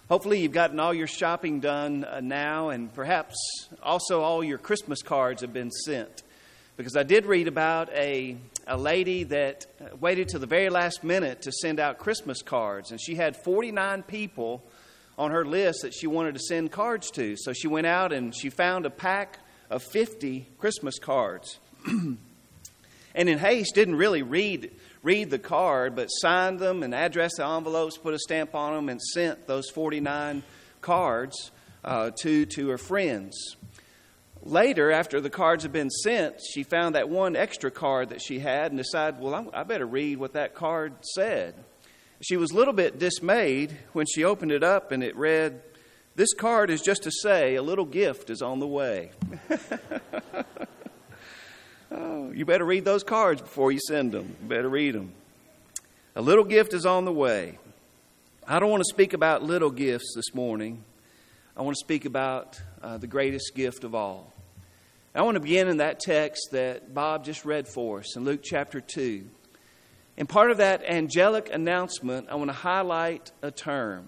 Hopefully you've gotten all your shopping done now, and perhaps also all your Christmas cards have been sent. Because I did read about a lady that waited till the very last minute to send out Christmas cards, and she had 49 people on her list that she wanted to send cards to. So she went out and she found a pack of 50 Christmas cards. And in haste, didn't really read the card, but signed them and addressed the envelopes, put a stamp on them, and sent those 49 cards to her friends. Later, after the cards had been sent, she found that one extra card that she had and decided, well, I better read what that card said. She was a little bit dismayed when she opened it up and it read, "This card is just to say a little gift is on the way." Oh, you better read those cards before you send them. You better read them. A little gift is on the way. I don't want to speak about little gifts this morning. I want to speak about the greatest gift of all. I want to begin in that text that Bob just read for us in Luke chapter 2. And part of that angelic announcement, I want to highlight a term.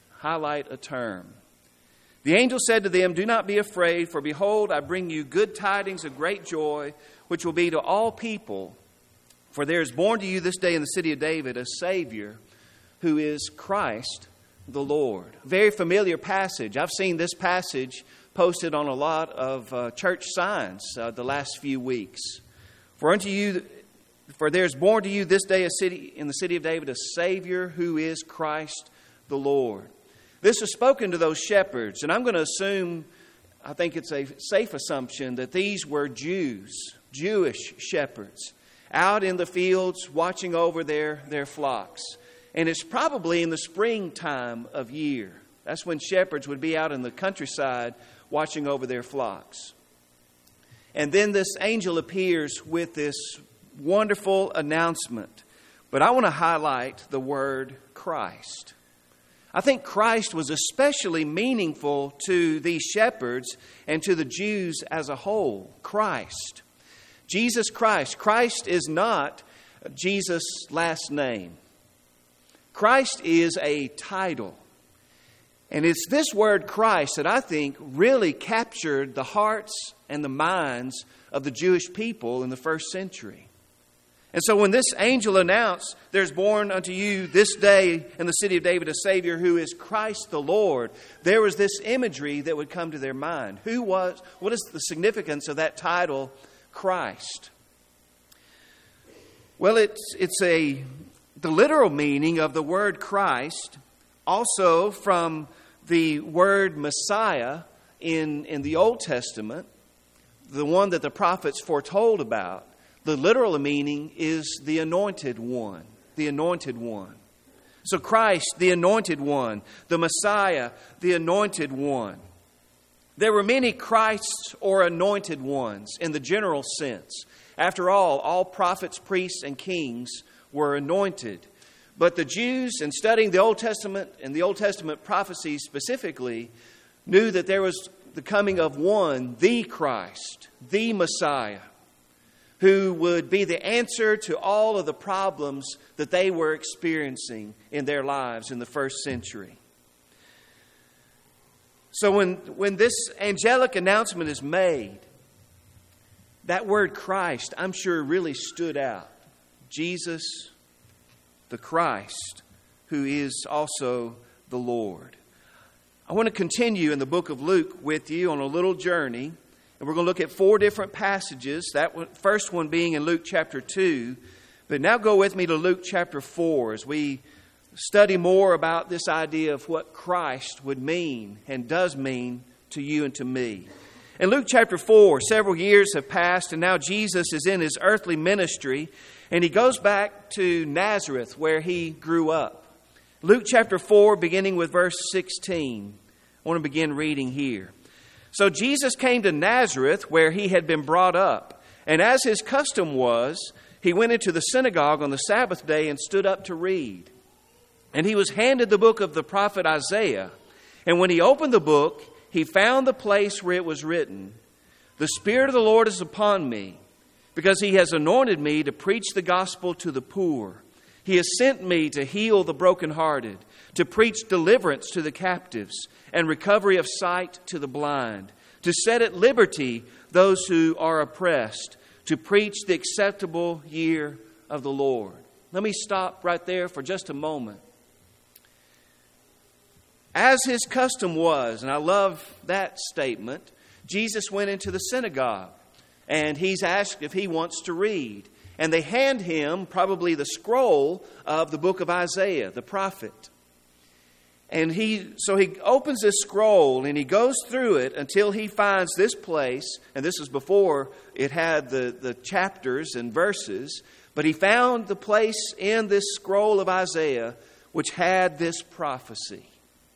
The angel said to them, "Do not be afraid, for behold, I bring you good tidings of great joy, which will be to all people. For there is born to you this day in the city of David a Savior, who is Christ the Lord." Very familiar passage. I've seen this passage posted on a lot of church signs the last few weeks. For there is born to you this day in the city of David a Savior, who is Christ the Lord. This was spoken to those shepherds, and I'm going to assume, I think it's a safe assumption, that these were Jewish shepherds, out in the fields watching over their flocks. And it's probably in the springtime of year. That's when shepherds would be out in the countryside watching over their flocks. And then this angel appears with this wonderful announcement. But I want to highlight the word Christ. I think Christ was especially meaningful to these shepherds and to the Jews as a whole. Christ. Jesus Christ. Christ is not Jesus' last name. Christ is a title. And it's this word Christ that I think really captured the hearts and the minds of the Jewish people in the first century. And so when this angel announced, "There's born unto you this day in the city of David a Savior, who is Christ the Lord," there was this imagery that would come to their mind. What is the significance of that title, Christ? Well, it's the literal meaning of the word Christ, also from the word Messiah in the Old Testament, the one that the prophets foretold about. The literal meaning is the anointed one, the anointed one. So Christ, the anointed one, the Messiah, the anointed one. There were many Christs or anointed ones in the general sense. After all prophets, priests, and kings were anointed. But the Jews, in studying the Old Testament and the Old Testament prophecies specifically, knew that there was the coming of one, the Christ, the Messiah, who would be the answer to all of the problems that they were experiencing in their lives in the first century. So when this angelic announcement is made, that word Christ, I'm sure, really stood out. Jesus, the Christ, who is also the Lord. I want to continue in the book of Luke with you on a little journey. And we're going to look at 4 different passages. That first one being in Luke chapter 2. But now go with me to Luke chapter 4 as we study more about this idea of what Christ would mean and does mean to you and to me. In Luke chapter 4, several years have passed, and now Jesus is in his earthly ministry, and he goes back to Nazareth where he grew up. Luke chapter 4, beginning with verse 16. I want to begin reading here. "So Jesus came to Nazareth where he had been brought up, and as his custom was, he went into the synagogue on the Sabbath day and stood up to read. And he was handed the book of the prophet Isaiah. And when he opened the book, he found the place where it was written, 'The Spirit of the Lord is upon me, because he has anointed me to preach the gospel to the poor. He has sent me to heal the brokenhearted, to preach deliverance to the captives, and recovery of sight to the blind, to set at liberty those who are oppressed, to preach the acceptable year of the Lord." Let me stop right there for just a moment. As his custom was, and I love that statement, Jesus went into the synagogue and he's asked if he wants to read. And they hand him probably the scroll of the book of Isaiah, the prophet. And so he opens this scroll and he goes through it until he finds this place. And this is before it had the chapters and verses. But he found the place in this scroll of Isaiah which had this prophecy.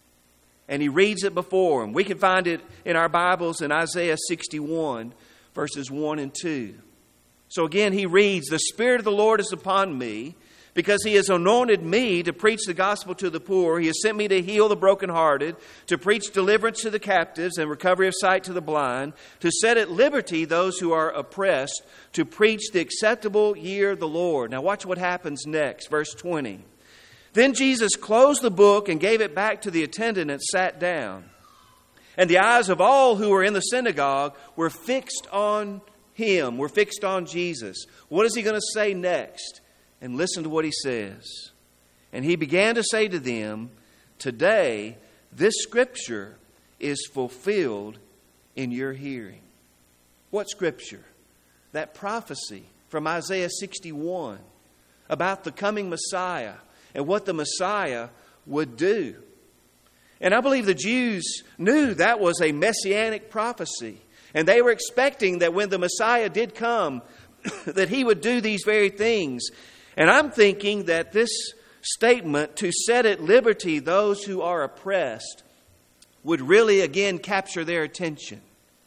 And he reads it before him. We can find it in our Bibles in Isaiah 61, verses 1 and 2. So again, he reads, "The Spirit of the Lord is upon me, because he has anointed me to preach the gospel to the poor. He has sent me to heal the brokenhearted, to preach deliverance to the captives and recovery of sight to the blind, to set at liberty those who are oppressed, to preach the acceptable year of the Lord." Now watch what happens next, verse 20. "Then Jesus closed the book and gave it back to the attendant and sat down. And the eyes of all who were in the synagogue were fixed on him, were fixed on Jesus." What is he going to say next? And listen to what he says. "And he began to say to them, 'Today this scripture is fulfilled in your hearing.'" What scripture? That prophecy from Isaiah 61 about the coming Messiah and what the Messiah would do. And I believe the Jews knew that was a messianic prophecy. And they were expecting that when the Messiah did come, that he would do these very things. And I'm thinking that this statement, "to set at liberty those who are oppressed," would really again capture their attention.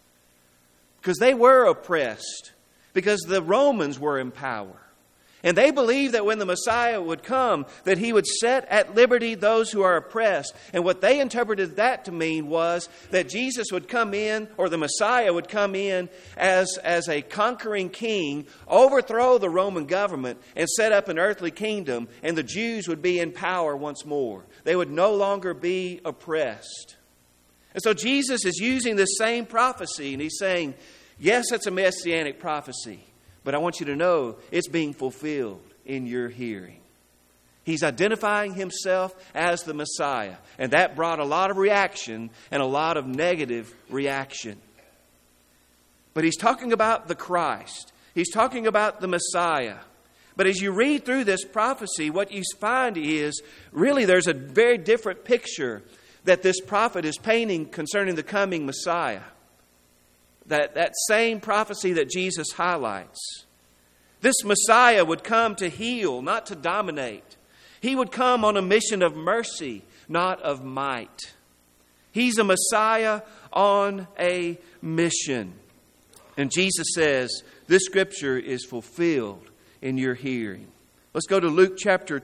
Because they were oppressed, because the Romans were in power. And they believed that when the Messiah would come, that he would set at liberty those who are oppressed. And what they interpreted that to mean was that Jesus would come in, or the Messiah would come in as a conquering king, overthrow the Roman government, and set up an earthly kingdom, and the Jews would be in power once more. They would no longer be oppressed. And so Jesus is using this same prophecy, and he's saying, yes, it's a messianic prophecy, but I want you to know it's being fulfilled in your hearing. He's identifying himself as the Messiah. And that brought a lot of reaction and a lot of negative reaction. But he's talking about the Christ. He's talking about the Messiah. But as you read through this prophecy, what you find is really there's a very different picture that this prophet is painting concerning the coming Messiah. That same prophecy that Jesus highlights. This Messiah would come to heal, not to dominate. He would come on a mission of mercy, not of might. He's a Messiah on a mission. And Jesus says, this scripture is fulfilled in your hearing. Let's go to Luke chapter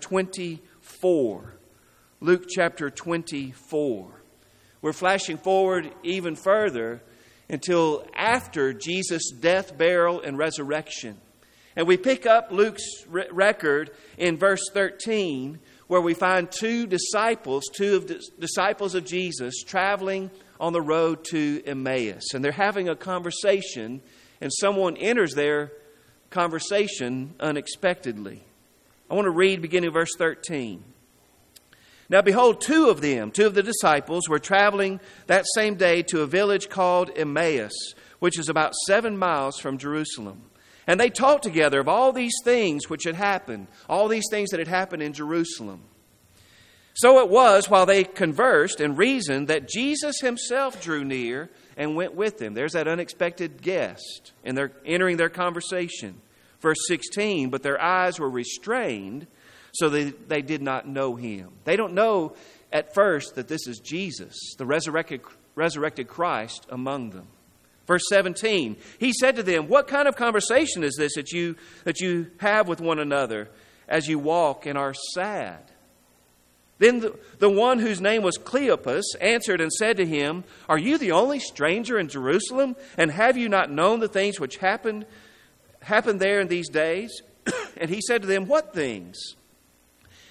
24. Luke chapter 24. We're flashing forward even further until after Jesus' death, burial, and resurrection. And we pick up Luke's record in verse 13, where we find two disciples of Jesus traveling on the road to Emmaus. And they're having a conversation, and someone enters their conversation unexpectedly. I want to read beginning of verse 13. "Now behold, two of the disciples, were traveling that same day to a village called Emmaus, which is about 7 miles from Jerusalem. And they talked together of all these things which had happened, all these things that had happened in Jerusalem. So it was, while they conversed and reasoned, that Jesus himself drew near and went with them." There's that unexpected guest, and they're entering their conversation. Verse 16, "But their eyes were restrained, so they did not know him." They don't know at first that this is Jesus, the resurrected Christ among them. Verse 17, "He said to them, 'What kind of conversation is this that you have with one another as you walk and are sad?' Then the one whose name was Cleopas answered and said to him, 'Are you the only stranger in Jerusalem? And have you not known the things which happened there in these days?' And he said to them, 'What things?'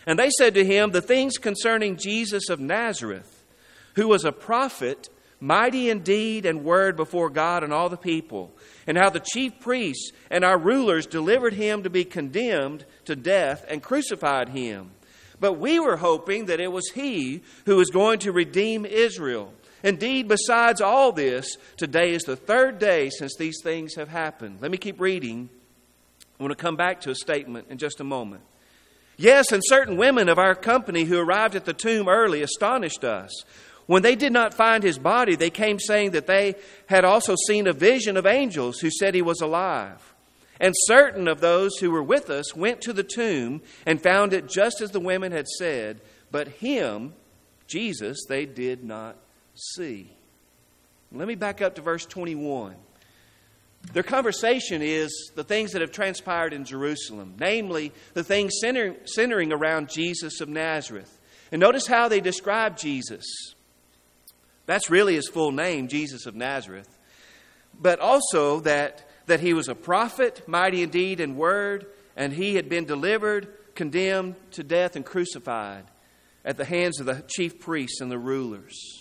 And they said to him, the things concerning Jesus of Nazareth, who was a prophet, mighty in deed and word before God and all the people, and how the chief priests and our rulers delivered him to be condemned to death and crucified him. But we were hoping that it was he who was going to redeem Israel. Indeed, besides all this, today is the third day since these things have happened. Let me keep reading. I want to come back to a statement in just a moment. Yes, and certain women of our company who arrived at the tomb early astonished us. When they did not find his body, they came saying that they had also seen a vision of angels who said he was alive. And certain of those who were with us went to the tomb and found it just as the women had said, but him, Jesus, they did not see. Let me back up to verse 21. Their conversation is the things that have transpired in Jerusalem, namely the things centering around Jesus of Nazareth. And notice how they describe Jesus. That's really his full name, Jesus of Nazareth. But also that he was a prophet, mighty in deed and word, and he had been delivered, condemned to death, and crucified at the hands of the chief priests and the rulers.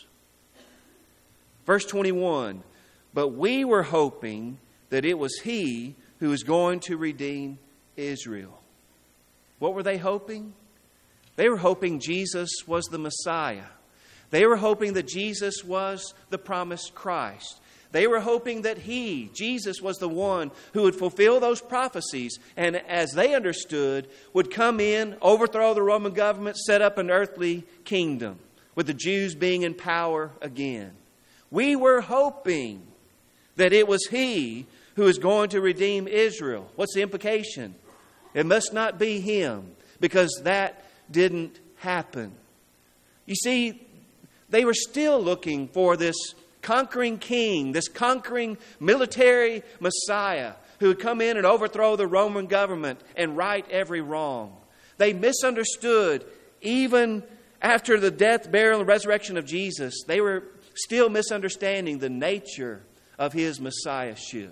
Verse 21, but we were hoping that it was he who was going to redeem Israel. What were they hoping? They were hoping Jesus was the Messiah. They were hoping that Jesus was the promised Christ. They were hoping that he, Jesus, was the one who would fulfill those prophecies and, as they understood, would come in, overthrow the Roman government, set up an earthly kingdom, with the Jews being in power again. We were hoping that it was he who is going to redeem Israel. What's the implication? It must not be him, because that didn't happen. You see, they were still looking for this conquering king, this conquering military Messiah who would come in and overthrow the Roman government and right every wrong. They misunderstood, even after the death, burial, and resurrection of Jesus, they were still misunderstanding the nature of his messiahship.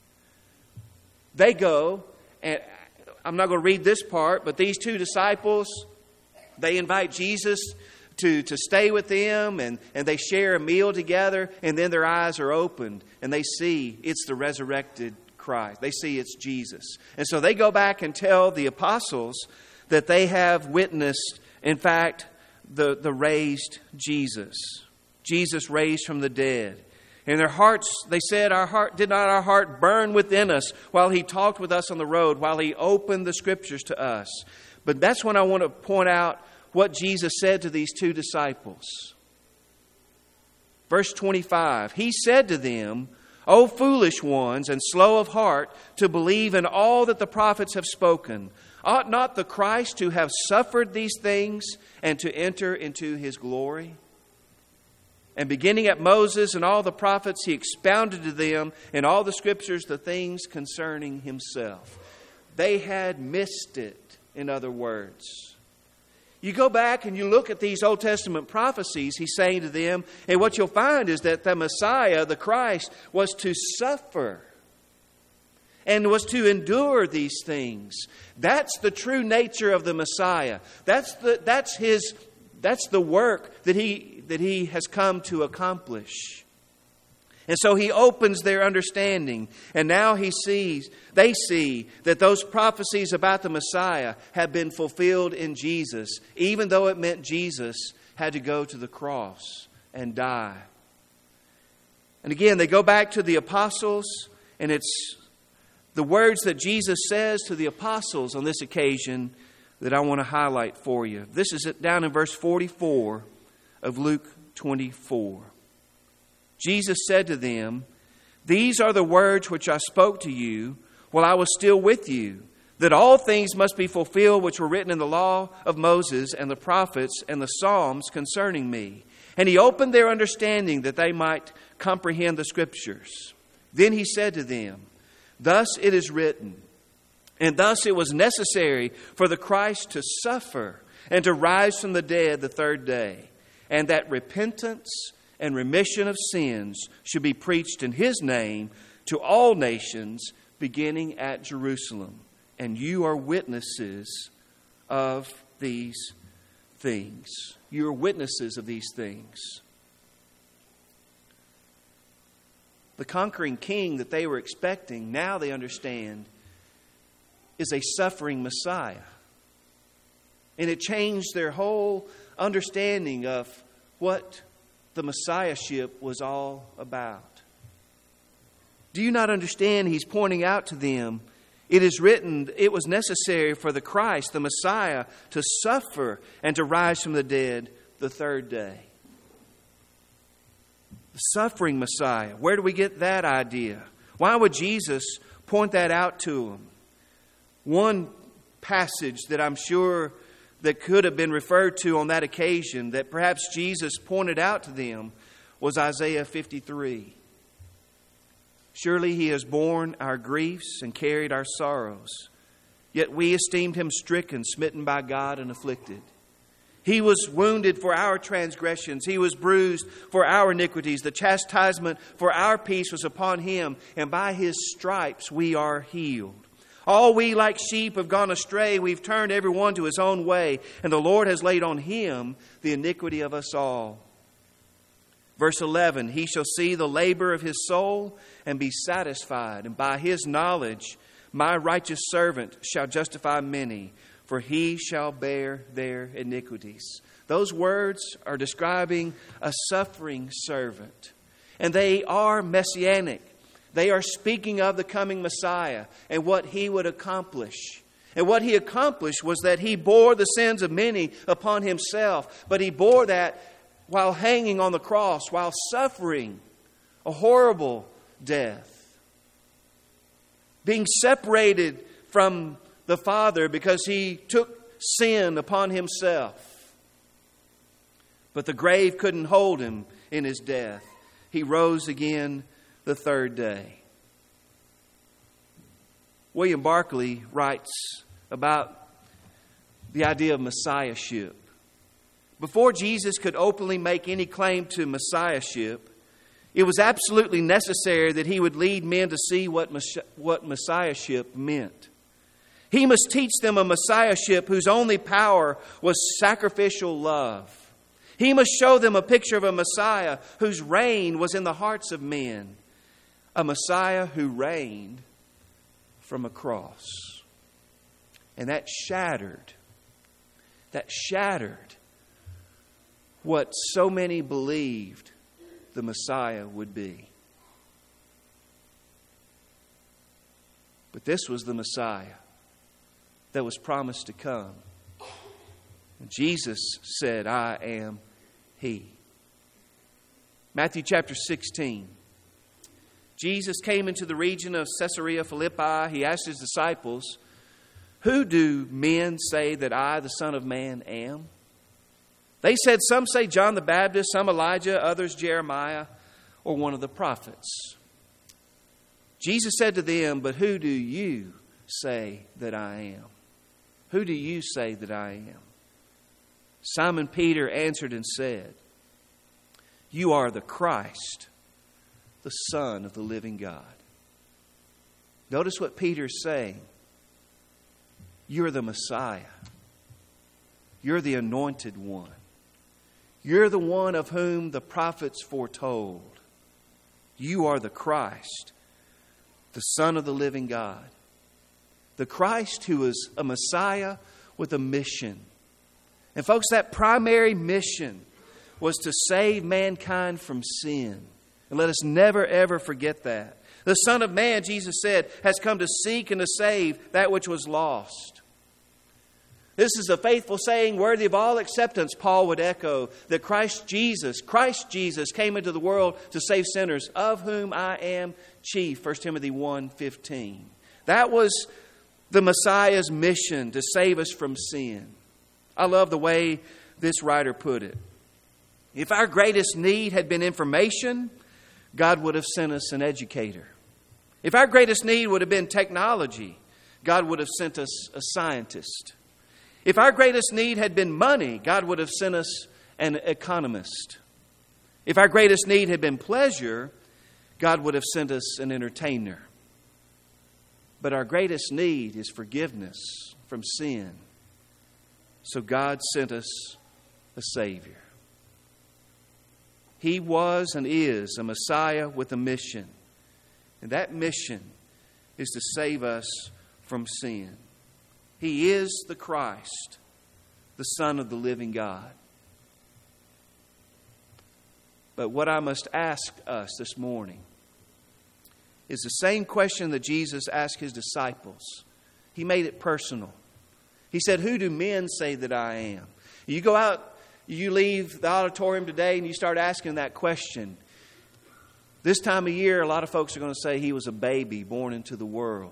They go, and I'm not going to read this part, but these two disciples, they invite Jesus to stay with them, and they share a meal together, and then their eyes are opened, and they see it's the resurrected Christ. They see it's Jesus. And so they go back and tell the apostles that they have witnessed, in fact, the raised Jesus. Jesus raised from the dead. In their hearts, they said, did not our heart burn within us while he talked with us on the road, while he opened the scriptures to us? But that's when I want to point out what Jesus said to these two disciples. Verse 25, he said to them, O foolish ones and slow of heart to believe in all that the prophets have spoken. Ought not the Christ to have suffered these things and to enter into his glory? And beginning at Moses and all the prophets, he expounded to them in all the scriptures the things concerning himself. They had missed it, in other words. You go back and you look at these Old Testament prophecies, he's saying to them, and what you'll find is that the Messiah, the Christ, was to suffer and was to endure these things. That's the true nature of the Messiah. That's the work that he has come to accomplish. And so he opens their understanding, and now they see that those prophecies about the Messiah have been fulfilled in Jesus, even though it meant Jesus had to go to the cross and die. And again, they go back to the apostles, and it's the words that Jesus says to the apostles on this occasion that I want to highlight for you. This is down in verse 44 of Luke 24. Jesus said to them, these are the words which I spoke to you while I was still with you, that all things must be fulfilled which were written in the law of Moses and the prophets and the Psalms concerning me. And he opened their understanding that they might comprehend the scriptures. Then he said to them, thus it is written, and thus it was necessary for the Christ to suffer and to rise from the dead the third day, and that repentance and remission of sins should be preached in his name to all nations, beginning at Jerusalem. And you are witnesses of these things. You're witnesses of these things. The conquering king that they were expecting, now they understand, is a suffering Messiah. And it changed their whole understanding of what the Messiahship was all about. Do you not understand? He's pointing out to them, it is written, it was necessary for the Christ, the Messiah, to suffer and to rise from the dead the third day. The suffering Messiah. Where do we get that idea? Why would Jesus point that out to them? One passage that I'm sure that could have been referred to on that occasion, that perhaps Jesus pointed out to them, was Isaiah 53. Surely He has borne our griefs and carried our sorrows. Yet we esteemed Him stricken, smitten by God, and afflicted. He was wounded for our transgressions. He was bruised for our iniquities. The chastisement for our peace was upon Him, and by His stripes we are healed. All we like sheep have gone astray. We've turned every one to his own way, and the Lord has laid on Him the iniquity of us all. Verse 11, He shall see the labor of His soul and be satisfied, and by His knowledge my righteous servant shall justify many, for he shall bear their iniquities. Those words are describing a suffering servant, and they are messianic. They are speaking of the coming Messiah and what He would accomplish. And what He accomplished was that He bore the sins of many upon Himself, but He bore that while hanging on the cross, while suffering a horrible death. Being separated from the Father because He took sin upon Himself. But the grave couldn't hold Him in His death. He rose again the third day. William Barclay writes about the idea of Messiahship. Before Jesus could openly make any claim to Messiahship, it was absolutely necessary that He would lead men to see what Messiahship meant. He must teach them a Messiahship whose only power was sacrificial love. He must show them a picture of a Messiah whose reign was in the hearts of men. A Messiah who reigned from a cross. And that shattered what so many believed the Messiah would be. But this was the Messiah that was promised to come. And Jesus said, I am He. Matthew chapter 16. Jesus came into the region of Caesarea Philippi. He asked His disciples, who do men say that I, the Son of Man, am? They said, some say John the Baptist, some Elijah, others Jeremiah, or one of the prophets. Jesus said to them, but who do you say that I am? Who do you say that I am? Simon Peter answered and said, you are the Christ, the Son of the living God. Notice what Peter's saying. You're the Messiah. You're the anointed one. You're the one of whom the prophets foretold. You are the Christ, the Son of the living God. The Christ who is a Messiah with a mission. And folks, that primary mission was to save mankind from sin. And let us never, ever forget that. The Son of Man, Jesus said, has come to seek and to save that which was lost. This is a faithful saying worthy of all acceptance, Paul would echo, that Christ Jesus came into the world to save sinners, of whom I am chief, 1 Timothy 1:15. That was the Messiah's mission, to save us from sin. I love the way this writer put it. If our greatest need had been information, God would have sent us an educator. If our greatest need would have been technology, God would have sent us a scientist. If our greatest need had been money, God would have sent us an economist. If our greatest need had been pleasure, God would have sent us an entertainer. But our greatest need is forgiveness from sin. So God sent us a Savior. He was and is a Messiah with a mission. And that mission is to save us from sin. He is the Christ, the Son of the living God. But what I must ask us this morning is the same question that Jesus asked His disciples. He made it personal. He said, "Who do men say that I am?" You go out, you leave the auditorium today and you start asking that question. This time of year, a lot of folks are going to say He was a baby born into the world.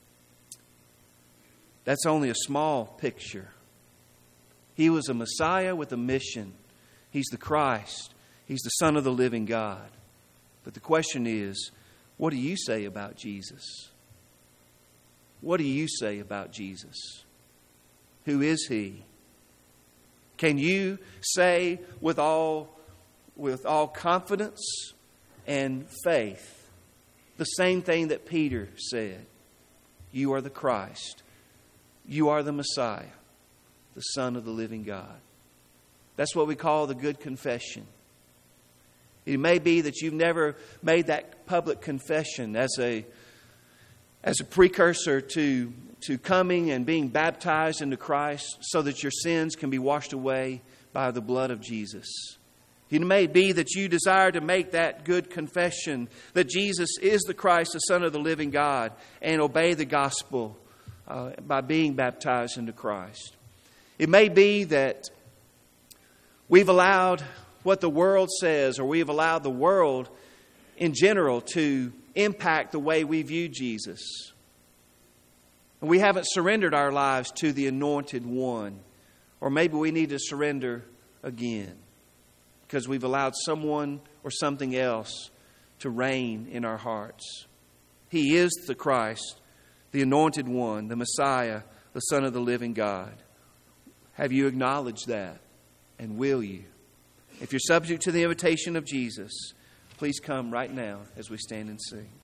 That's only a small picture. He was a Messiah with a mission. He's the Christ. He's the Son of the living God. But the question is, what do you say about Jesus? What do you say about Jesus? Who is He? Can you say with all confidence and faith the same thing that Peter said? You are the Christ. You are the Messiah, the Son of the living God. That's what we call the good confession. It may be that you've never made that public confession as a precursor to coming and being baptized into Christ so that your sins can be washed away by the blood of Jesus. It may be that you desire to make that good confession that Jesus is the Christ, the Son of the living God, and obey the gospel by being baptized into Christ. It may be that we've allowed what the world says, or we've allowed the world in general to impact the way we view Jesus. And we haven't surrendered our lives to the Anointed One. Or maybe we need to surrender again because we've allowed someone or something else to reign in our hearts. He is the Christ, the Anointed One, the Messiah, the Son of the living God. Have you acknowledged that? And will you? If you're subject to the invitation of Jesus, please come right now as we stand and sing.